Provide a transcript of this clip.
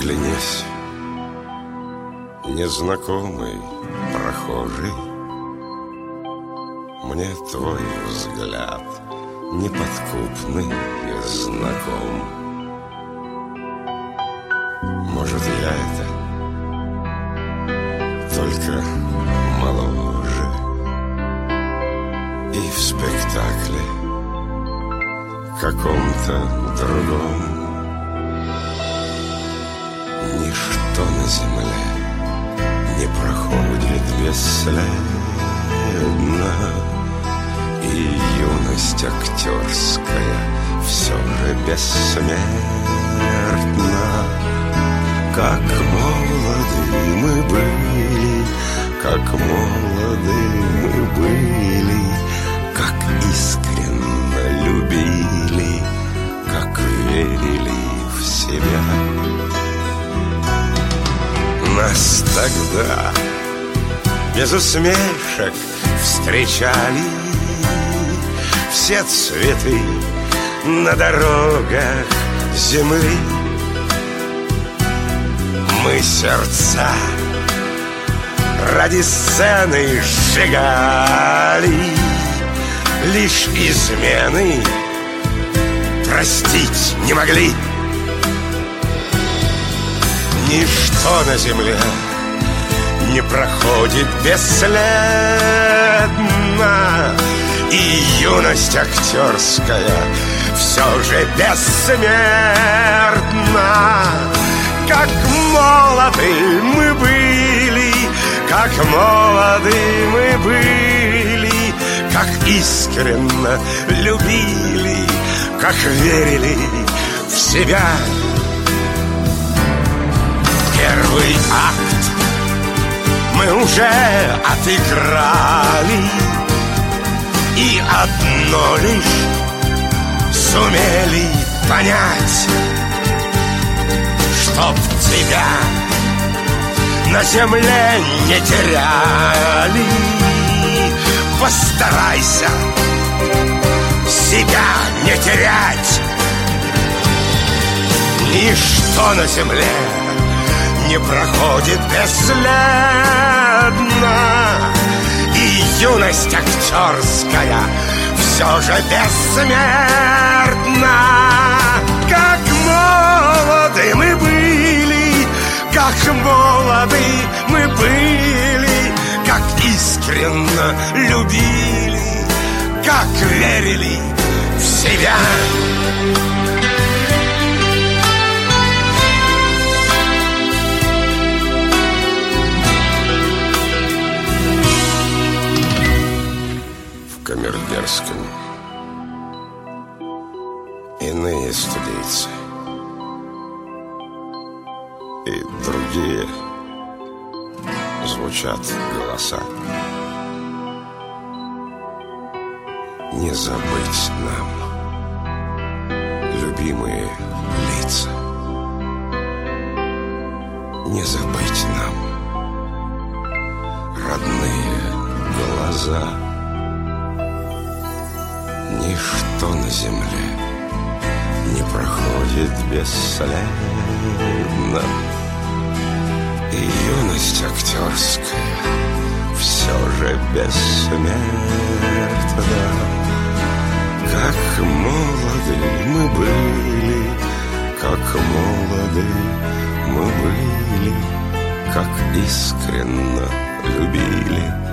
Оглянись, незнакомый прохожий, мне твой взгляд неподкупный и знаком. Может, я это только моложе, и в спектакле каком-то другом ничто на земле не проходит бесследно, и юность актерская все же бессмертна. Как молоды мы были, как молоды мы были, как искренно любили, как верили в себя. Нас тогда без усмешек встречали все цветы на дорогах земли. Мы сердца ради сцены сжигали, лишь измены простить не могли. Ничто на земле не проходит бесследно, и юность актерская все же бессмертна. Как молоды мы были, как молоды мы были, как искренно любили, как верили в себя. Первый акт мы уже отыграли, и одно лишь сумели понять: чтоб тебя на земле не теряли, постарайся себя не терять. Ничто на земле не проходит бесследно, и юность актерская все же бессмертна. Как молоды мы были, как молоды мы были, как искренно любили, как верили в себя. В Камергерском иные студийцы и другие звучат голоса. Не забыть нам любимые лица, не забыть нам родные глаза. Ничто на земле не проходит бесследно, и юность актерская все же бессмертна. Как молоды мы были, как молоды мы были, как искренно любили,